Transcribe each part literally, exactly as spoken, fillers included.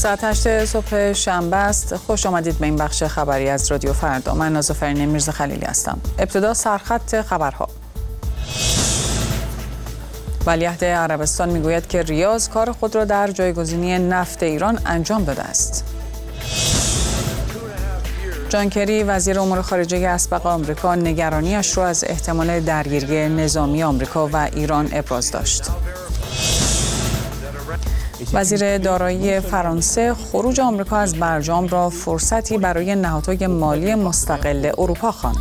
ساعت هشت صبح شنبه است. خوش آمدید به این بخش خبری از رادیو فردا. من نازافرین میرزا خلیلی هستم. ابتدا سرخط خبرها. ولیعهد عربستان میگوید که ریاض کار خود را در جایگزینی نفت ایران انجام داده است. جان کری وزیر امور خارجه اسبق آمریکا نگرانیش را از احتمال درگیری نظامی آمریکا و ایران ابراز داشت. وزیر دارایی فرانسه خروج آمریکا از برجام را فرصتی برای نهادهای مالی مستقل اروپا خواند.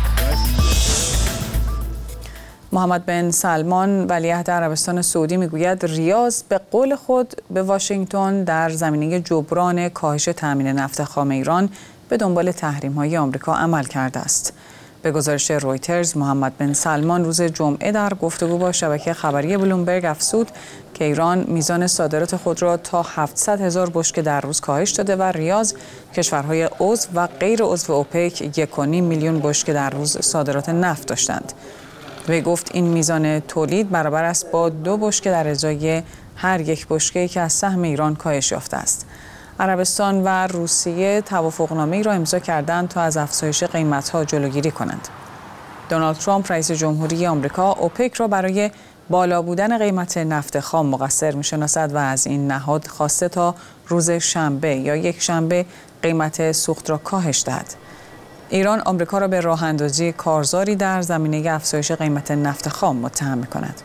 محمد بن سلمان ولیعهد عربستان سعودی میگوید ریاض به قول خود به واشنگتن در زمینه جبران کاهش تامین نفت خام ایران به دنبال تحریم‌های آمریکا عمل کرده است. به گزارش رویترز، محمد بن سلمان روز جمعه در گفتگو با شبکه خبری بلومبرگ افزود که ایران میزان صادرات خود را تا هفتصد هزار بشکه در روز کاهش داده و ریاض کشورهای عضو و غیر عضو اوپک یک و نیم میلیون بشکه در روز صادرات نفت داشتند. وی گفت این میزان تولید برابر است با دو بشکه در ازای هر یک بشکه‌ای که از سهم ایران کاهش یافته است. عربستان و روسیه توافقنامه‌ای را امضا کردند تا از افزایش قیمت‌ها جلوگیری کنند. دونالد ترامپ رئیس جمهوری آمریکا اوپک را برای بالا بودن قیمت نفت خام مقصر می‌شناسد و از این نهاد خواسته تا روز شنبه یا یک شنبه قیمت سوخت را کاهش دهد. ایران آمریکا را به راه‌اندازی کارزاری در زمینه افزایش قیمت نفت خام متهم می‌کند.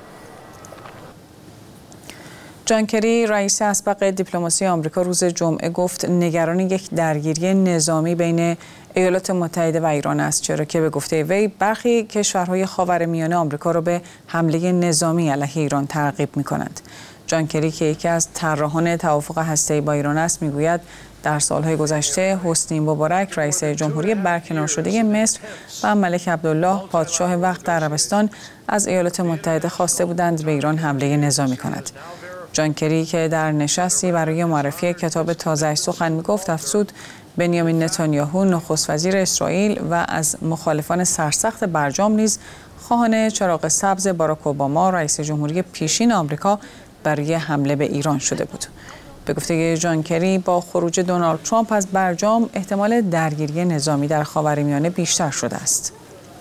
جان کری رئیس اسبق دیپلماسی آمریکا روز جمعه گفت نگران یک درگیری نظامی بین ایالات متحده و ایران است، چرا که به گفته وی برخی کشورهای خاورمیانه آمریکا را به حمله نظامی علیه ایران ترغیب می‌کنند. جان کری که یکی از طراحان توافق هسته‌ای با ایران است میگوید در سالهای گذشته حسنی مبارک رئیس جمهوری برکنار شده مصر و ملک عبدالله پادشاه وقت عربستان از ایالات متحده خواسته بودند به ایران حمله نظامی کند. جان کری که در نشستی برای معرفی کتاب تازه‌اش سخن می‌گفت افزود بنیامین نتانیاهو نخست وزیر اسرائیل و از مخالفان سرسخت برجام نیز خواهان چراغ سبز باراک اوباما رئیس جمهوری پیشین آمریکا برای حمله به ایران شده بود. به گفته جان کری با خروج دونالد ترامپ از برجام احتمال درگیری نظامی در خاورمیانه بیشتر شده است.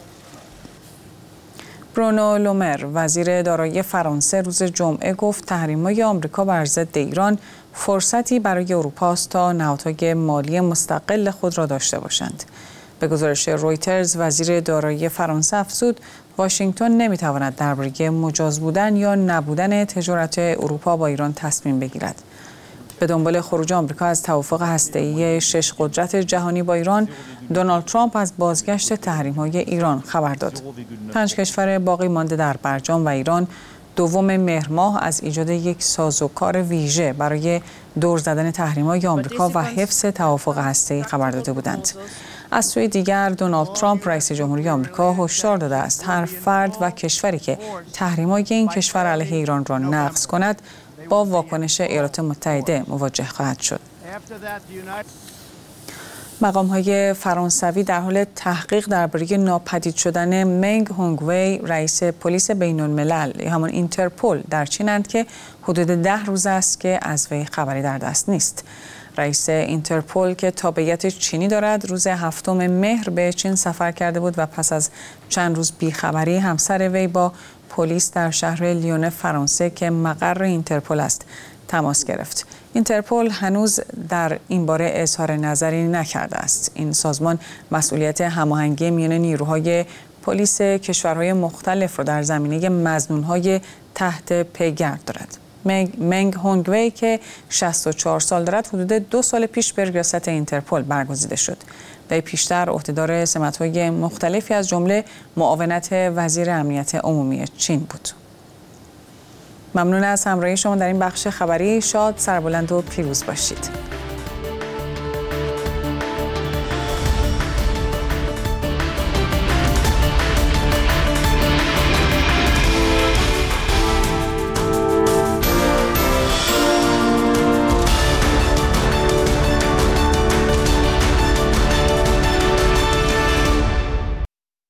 برونو لومر وزیر دارایی فرانسه روز جمعه گفت تحریم‌های آمریکا بر ضد ایران فرصتی برای اروپا است تا نهادهای مالی مستقل خود را داشته باشند. به گزارش رویترز وزیر دارایی فرانسه افزود واشنگتن نمی‌تواند درباره مجاز بودن یا نبودن تجارت اروپا با ایران تصمیم بگیرد. به دنبال خروج آمریکا از توافق هسته‌ای شش قدرت جهانی با ایران، دونالد ترامپ از بازگشت تحریم‌های ایران خبر داد. پنج کشور باقی مانده در برجام و ایران دوم مهر ماه از ایجاد یک سازوکار ویژه برای دور زدن تحریم‌های آمریکا و حفظ توافق هسته‌ای خبر داده بودند. از سوی دیگر دونالد ترامپ رئیس جمهوری آمریکا هشدار داده است هر فرد و کشوری که تحریم‌های این کشور علیه ایران را نقض کند با واکنش ایالات متحده مواجه خواهد شد. مقام‌های فرانسوی در حال تحقیق درباره ناپدید شدن منگ هونگوی رئیس پلیس بین‌الملل همون اینترپل در چینند که حدود ده روز است که از وی خبری در دست نیست. رئیس اینترپل که تابعیت چینی دارد روز هفتم مهر به چین سفر کرده بود و پس از چند روز بیخبری همسر وی با پلیس در شهر لیون فرانسه که مقر اینترپل است تماس گرفت. اینترپل هنوز در این باره اظهار نظری نکرده است. این سازمان مسئولیت هماهنگی میان نیروهای پلیس کشورهای مختلف را در زمینه مظنون‌های تحت پیگرد دارد. منگ هونگوی که شصت و چهار سال دارد حدود دو سال پیش به ریاست اینترپل برگزیده شد. وی پیشتر عهدهدار سمت‌های مختلفی از جمله معاونت وزیر امنیت عمومی چین بود. ممنون از همراهی شما در این بخش خبری. شاد، سربلند و پیروز باشید.